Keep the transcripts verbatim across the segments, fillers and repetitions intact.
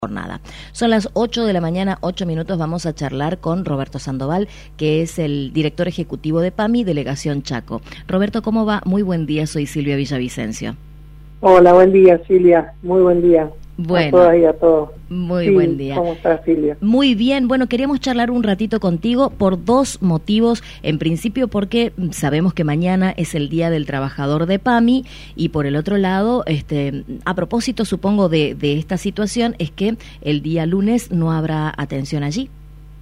jornada. Son las ocho de la mañana, ocho minutos. Vamos a charlar con Roberto Sandoval, que es el director ejecutivo de PAMI, Delegación Chaco. Roberto, ¿cómo va? Muy buen día, soy Silvia Villavicencio. Hola, buen día, Silvia. Muy buen día. Bueno, a todas y a todos. Muy sí, buen día. ¿Cómo estás, Silvia? Muy bien. Bueno, queríamos charlar un ratito contigo por dos motivos. En principio, porque sabemos que mañana es el Día del Trabajador de PAMI, y por el otro lado, este, a propósito, supongo, de, de esta situación, es que el día lunes no habrá atención allí.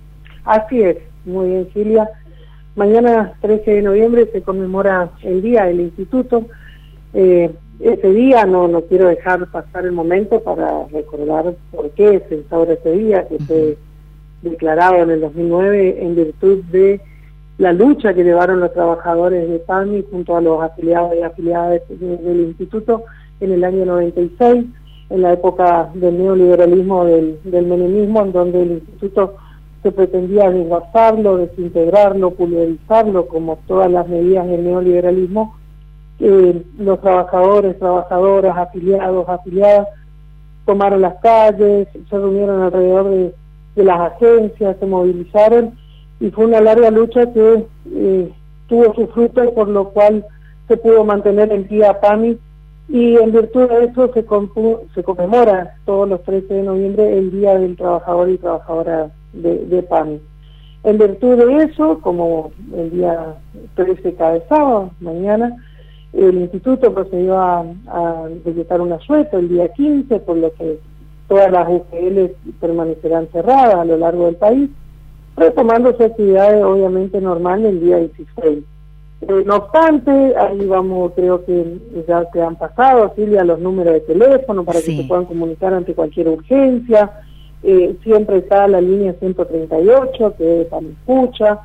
Así es. Muy bien, Silvia. Mañana, trece de noviembre, se conmemora el Día del Instituto. Eh, Ese día no no quiero dejar pasar el momento para recordar por qué se instaura este día, que fue declarado en el dos mil nueve en virtud de la lucha que llevaron los trabajadores de PAMI junto a los afiliados y afiliadas de, del instituto en el año noventa y seis, en la época del neoliberalismo, del, del menemismo, en donde el instituto se pretendía desguazarlo, desintegrarlo, pulverizarlo, como todas las medidas del neoliberalismo. Eh, los trabajadores, trabajadoras, afiliados, afiliadas tomaron las calles, se reunieron alrededor de, de las agencias, se movilizaron, y fue una larga lucha que eh, tuvo su fruto, por lo cual se pudo mantener el día PAMI, y en virtud de eso se, se conmemora todos los trece de noviembre el Día del Trabajador y Trabajadora de, de PAMI. En virtud de eso, como el día trece cae sábado, mañana, el instituto procedió a, a decretar un asueto el día quince, por lo que todas las U G L permanecerán cerradas a lo largo del país, retomando sus actividades obviamente normal el día dieciséis. Eh, no obstante, ahí vamos, creo que ya te han pasado, Silvia, los números de teléfono para sí. que se puedan comunicar ante cualquier urgencia. Eh, siempre está la línea ciento treinta y ocho, que es PAMI Escucha,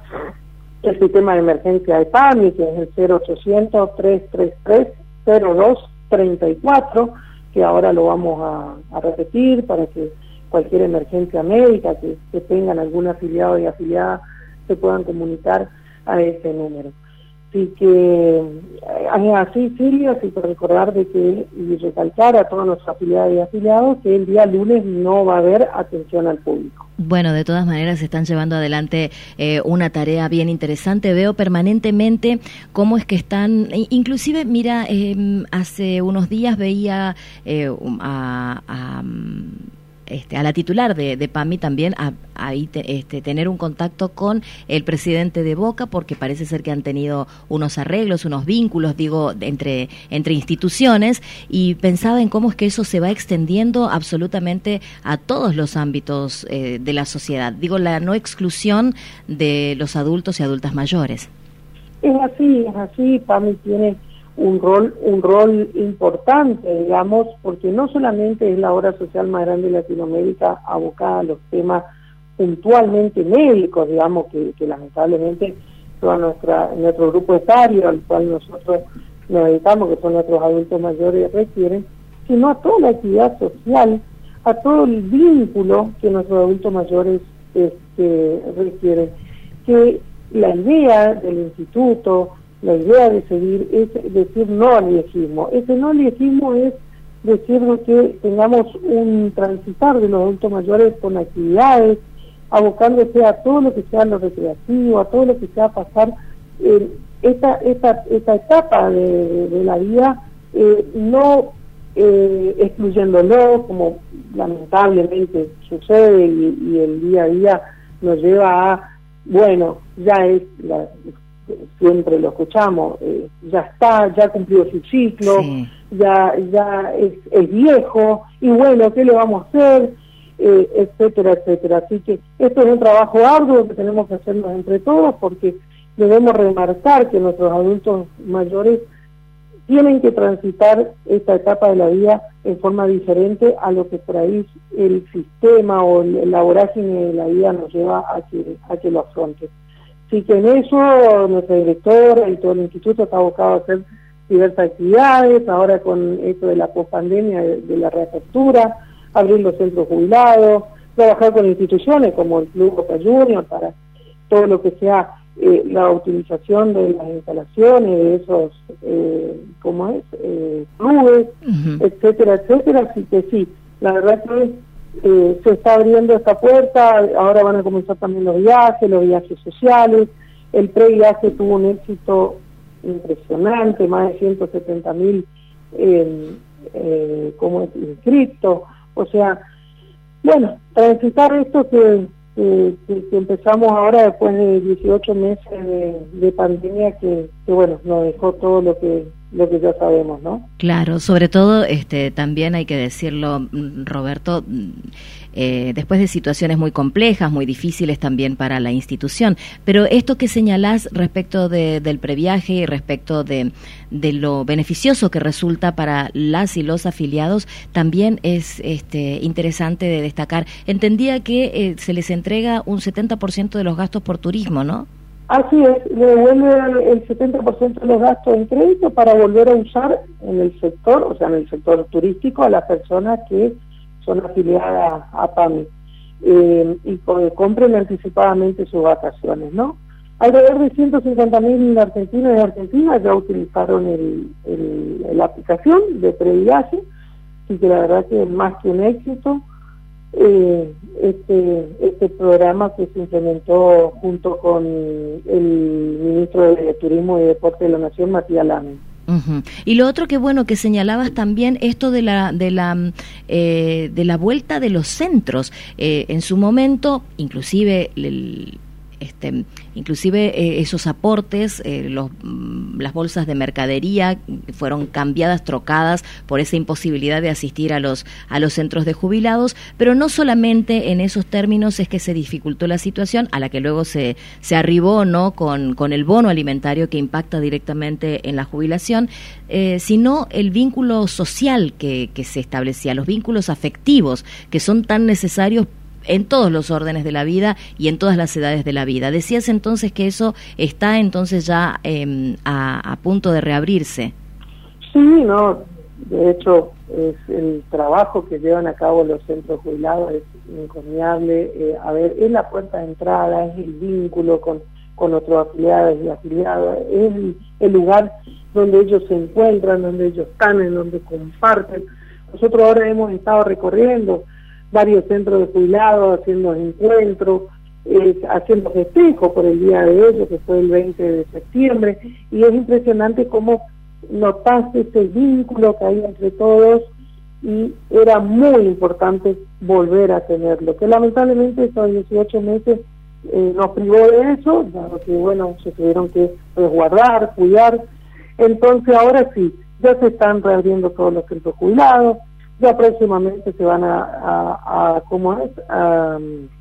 el sistema de emergencia de PAMI, que es el cero ochocientos, trescientos treinta y tres, cero dos treinta y cuatro, que ahora lo vamos a, a repetir para que cualquier emergencia médica que, que tengan algún afiliado y afiliada se puedan comunicar a ese número. Así que, así, Silvia, así para recordar de que, y recalcar a todos los afiliados y afiliados que el día lunes no va a haber atención al público. Bueno, de todas maneras se están llevando adelante eh, una tarea bien interesante. Veo permanentemente cómo es que están, inclusive, mira, eh, hace unos días veía eh, a... a Este, a la titular de, de PAMI también a, a te, este, tener un contacto con el presidente de Boca, porque parece ser que han tenido unos arreglos, unos vínculos, digo, entre, entre instituciones, y pensaba en cómo es que eso se va extendiendo absolutamente a todos los ámbitos eh, de la sociedad. Digo, la no exclusión de los adultos y adultas mayores. Es así, es así. PAMI tiene un rol un rol importante, digamos, porque no solamente es la obra social más grande de Latinoamérica abocada a los temas puntualmente médicos, digamos, que, que lamentablemente toda nuestra nuestro grupo etario al cual nosotros nos dedicamos, que son nuestros adultos mayores, requieren, sino a toda la actividad social, a todo el vínculo que nuestros adultos mayores este, requieren. Que la idea del instituto, la idea de seguir es decir no al viejismo. Ese no al viejismo es decir que tengamos un transitar de los adultos mayores con actividades, abocándose a todo lo que sea lo recreativo, a todo lo que sea pasar eh, esta, esta, esta etapa de, de, de la vida, eh, no eh, excluyéndolo, como lamentablemente sucede, y, y el día a día nos lleva a, bueno, ya es la... siempre lo escuchamos, eh, ya está, ya cumplió su ciclo, sí. ya ya es, es viejo, y bueno, ¿qué le vamos a hacer? Eh, etcétera, etcétera. Así que esto es un trabajo arduo que tenemos que hacernos entre todos, porque debemos remarcar que nuestros adultos mayores tienen que transitar esta etapa de la vida en forma diferente a lo que por ahí el sistema o la vorágine de la vida nos lleva a que, a que lo afronte. Así que en eso nuestra directora y todo el instituto está abocado a hacer diversas actividades, ahora con esto de la pospandemia, de, de la reapertura, abrir los centros jubilados, trabajar con instituciones como el Club Boca Juniors para todo lo que sea eh, la utilización de las instalaciones, de esos, eh, ¿cómo es?, eh, clubes, uh-huh. etcétera, etcétera. Así que sí, la verdad que eh, se está abriendo esta puerta, ahora van a comenzar también los viajes, los viajes sociales. El previaje tuvo un éxito impresionante, más de ciento setenta mil eh, eh, como inscriptos. O sea, bueno, transitar esto que, que, que, que empezamos ahora después de dieciocho meses de, de pandemia que, que, bueno, nos dejó todo lo que lo que ya sabemos, ¿no? Claro, sobre todo este también hay que decirlo, Roberto, eh, después de situaciones muy complejas, muy difíciles también para la institución, pero esto que señalás respecto de, del previaje y respecto de, de lo beneficioso que resulta para las y los afiliados, también es este interesante de destacar. Entendía que eh, se les entrega un setenta por ciento de los gastos por turismo, ¿no? Así es, le devuelve el setenta por ciento de los gastos en crédito para volver a usar en el sector, o sea, en el sector turístico, a las personas que son afiliadas a PAMI eh, y que compren anticipadamente sus vacaciones, ¿no? Alrededor de ciento cincuenta mil argentinos y argentinas ya utilizaron el, el, la aplicación de previaje, así que la verdad que es más que un éxito. Eh, este este programa que se implementó junto con el ministro de Turismo y Deporte de la Nación, Matías Lamen. Uh-huh. Y lo otro que bueno que señalabas también esto de la de la eh, de la vuelta de los centros eh, en su momento, inclusive el, este inclusive eh, esos aportes, eh, los, las bolsas de mercadería fueron cambiadas, trocadas por esa imposibilidad de asistir a los a los centros de jubilados, pero no solamente en esos términos es que se dificultó la situación, a la que luego se se arribó, ¿no?, con con el bono alimentario que impacta directamente en la jubilación, eh, sino el vínculo social que que se establecía, los vínculos afectivos que son tan necesarios en todos los órdenes de la vida y en todas las edades de la vida. Decías entonces que eso está entonces ya eh, a, a punto de reabrirse. Sí, no, de hecho es el trabajo que llevan a cabo los centros jubilados es encomiable. Eh, a ver, es la puerta de entrada, es el vínculo con, con otros afiliados y afiliadas, es el, el lugar donde ellos se encuentran, donde ellos están, en donde comparten. Nosotros ahora hemos estado recorriendo varios centros de jubilados, haciendo encuentros, eh, haciendo festejos por el día de ellos, que fue el veinte de septiembre, y es impresionante cómo notaste ese vínculo que hay entre todos, y era muy importante volver a tenerlo, que lamentablemente estos dieciocho meses eh, nos privó de eso, dado que bueno, se tuvieron que resguardar, cuidar. Entonces ahora sí, ya se están reabriendo todos los centros jubilados, ya próximamente se van a, a, a ¿cómo es? A,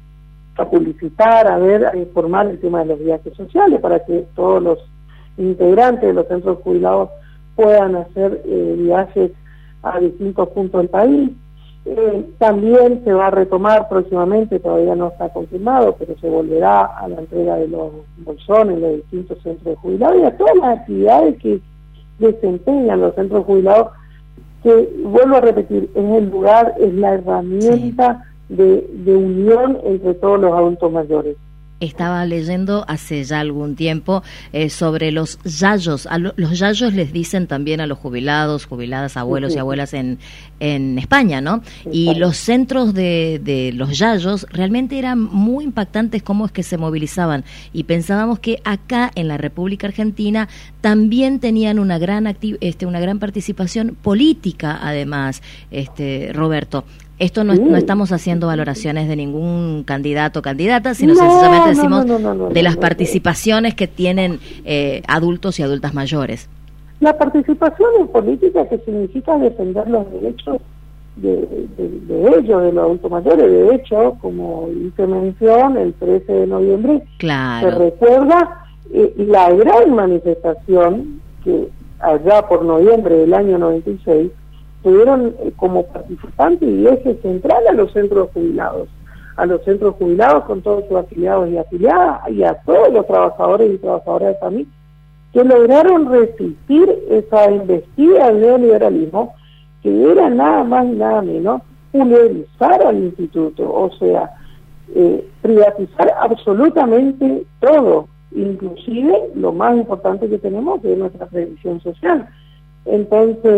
a publicitar, a ver, a informar el tema de los viajes sociales para que todos los integrantes de los centros jubilados puedan hacer eh, viajes a distintos puntos del país. Eh, también se va a retomar próximamente, todavía no está confirmado, pero se volverá a la entrega de los bolsones en los distintos centros de jubilados y a todas las actividades que desempeñan los centros jubilados, que, vuelvo a repetir, es el lugar, es la herramienta sí. de, de unión entre todos los adultos mayores. Estaba leyendo hace ya algún tiempo eh, sobre los yayos. A lo, los yayos les dicen también a los jubilados, jubiladas, abuelos sí, sí. y abuelas en, en España, ¿no? Sí, y sí. los centros de, de los yayos realmente eran muy impactantes cómo es que se movilizaban. Y pensábamos que acá en la República Argentina también tenían una gran activ- este, una gran participación política, además, este Roberto. Esto no, sí. no estamos haciendo valoraciones de ningún candidato o candidata, sino no, sencillamente decimos no, no, no, no, no, de las participaciones que tienen eh, adultos y adultas mayores. La participación en política, que significa defender los derechos de, de, de ellos, de los adultos mayores. De hecho, como hice mención, el trece de noviembre claro. se recuerda eh, la gran manifestación que allá por noviembre del año noventa y seis tuvieron eh, como participante y eje central a los centros jubilados, a los centros jubilados con todos sus afiliados y afiliadas, y a todos los trabajadores y trabajadoras de familia, que lograron resistir esa embestida del neoliberalismo, que era nada más y nada menos pulverizar al instituto, o sea, eh, privatizar absolutamente todo, inclusive lo más importante que tenemos, que es nuestra previsión social. Entonces,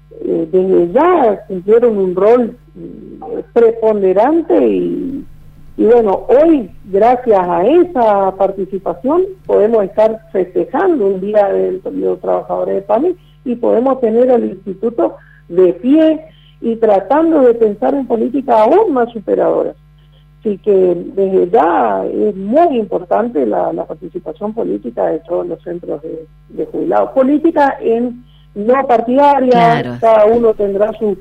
eh, desde ya cumplieron un rol eh, preponderante y, y bueno, hoy gracias a esa participación podemos estar festejando un día de los trabajadores de PAMI y podemos tener al instituto de pie y tratando de pensar en políticas aún más superadoras. Así que desde ya es muy importante la, la participación política de todos los centros de, de jubilados. Política en no partidaria, claro. Cada uno tendrá su,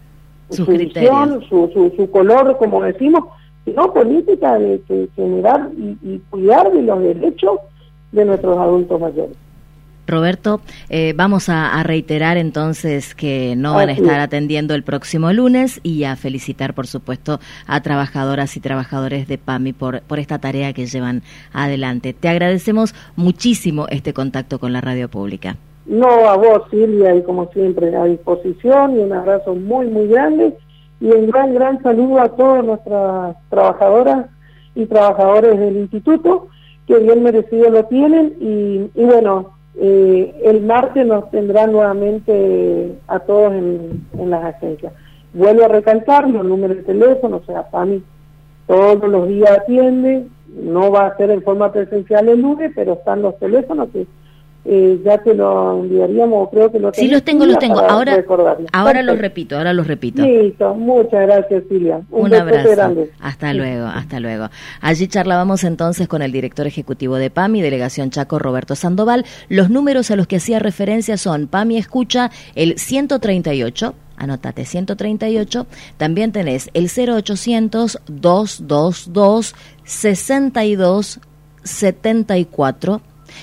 su visión, su, su, su color, como decimos, sino política de, de generar y, y cuidar de los derechos de nuestros adultos mayores. Roberto, eh, vamos a, a reiterar entonces que no van a estar atendiendo el próximo lunes y a felicitar, por supuesto, a trabajadoras y trabajadores de PAMI por, por esta tarea que llevan adelante. Te agradecemos muchísimo este contacto con la radio pública. No, a vos, Silvia, y como siempre, a disposición y un abrazo muy, muy grande y un gran, gran saludo a todas nuestras trabajadoras y trabajadores del instituto, que bien merecido lo tienen y, y bueno, Eh, el martes nos tendrá nuevamente a todos en, en las agencias. Vuelvo a recalcar los números de teléfono, o sea, PAMI todos los días atiende, no va a ser en forma presencial el lunes, pero están los teléfonos que eh, ya te lo enviaríamos, creo que lo Sí, los tengo, los tengo. Ahora, ahora los repito, ahora los repito. Listo, muchas gracias, Silvia. Un, Un abrazo. Grande. Hasta sí. luego, hasta luego. Allí charlábamos entonces con el director ejecutivo de PAMI, Delegación Chaco, Roberto Sandoval. Los números a los que hacía referencia son PAMI Escucha, el ciento treinta y ocho, anótate, ciento treinta y ocho, también tenés el cero ochocientos, doscientos veintidós, sesenta y dos setenta y cuatro,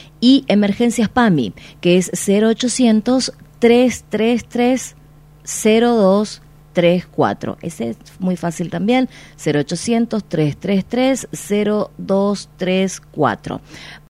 y Emergencias PAMI, que es cero ochocientos, trescientos treinta y tres, cero dos treinta y cuatro. Ese es muy fácil también, cero ochocientos, trescientos treinta y tres, cero dos treinta y cuatro.